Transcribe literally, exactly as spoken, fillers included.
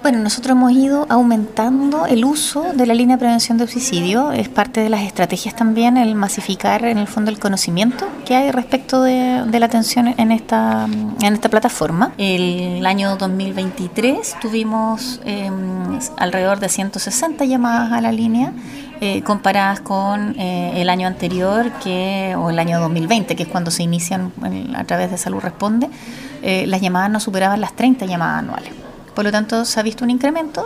Bueno, nosotros hemos ido aumentando el uso de la línea de prevención de suicidio. Es parte de las estrategias también el masificar en el fondo el conocimiento que hay respecto de, de la atención en esta, en esta plataforma. El año dos mil veintitrés tuvimos eh, alrededor de ciento sesenta llamadas a la línea, eh, comparadas con eh, el año anterior que, o el año dos mil veinte, que es cuando se inician a través de Salud Responde. Eh, las llamadas no superaban las treinta llamadas anuales. Por lo tanto, se ha visto un incremento.